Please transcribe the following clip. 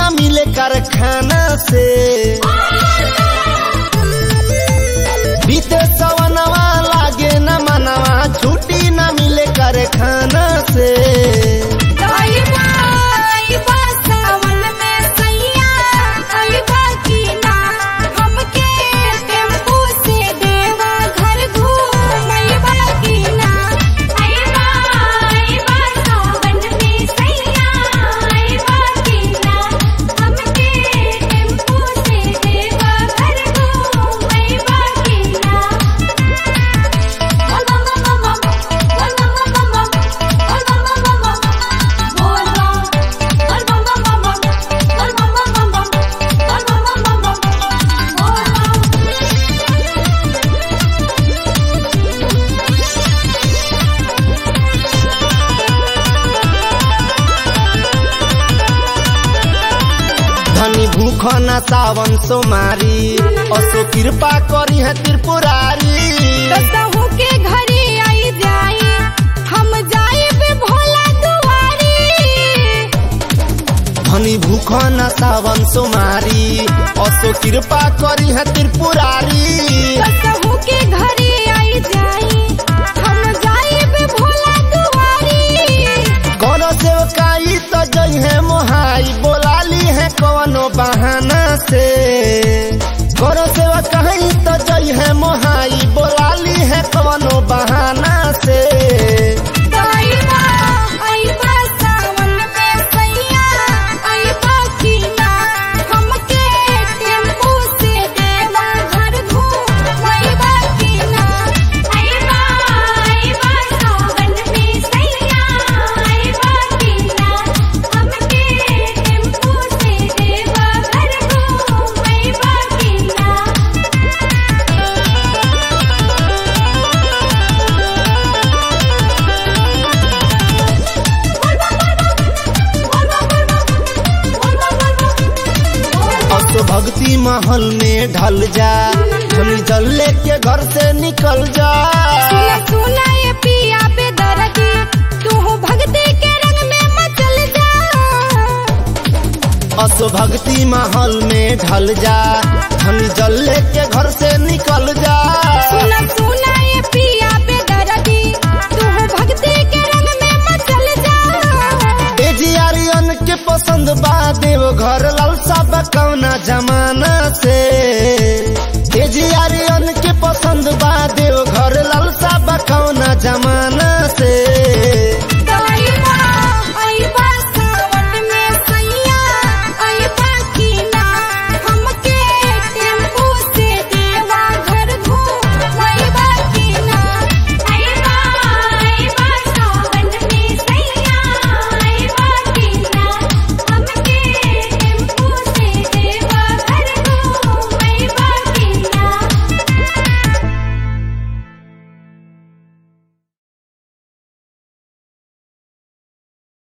न मिले कारखाना से। बीते सवनवा लागे न मनवा, छुट्टी न मिले कारखाना से। धनी भूख न सावन सोमारी, असो कृपा करी है त्रिपुरारी। कसहु के घरे आई जाई, हम जाइब भोला दुआरी। धनी भूख न सावन सोमारी, असो कृपा करी है त्रिपुरारी। कसहु के घरे आई जाई, हम जाइब भोला दुआरी। कौन सेवकाई तो जई है मोहाई, बोलाली है कौनो बहाना से। कौन सेवकाई तो जई है मोहाई, बोलाली है कौनो बहाना से। तो भक्ति महल में ढल जा, धनी जल लेके घर से निकल जा। सुना ये पिया बेदर्दी, तू भक्ति के रंग में मचल जा। असो भक्ति महल में ढल जा, धनी जल लेके घर से निकल जा। सुना ये पिया बेदर्दी, तू भक्ति के रंग में मचल जा। एजियारियन के पसंद बा देव घर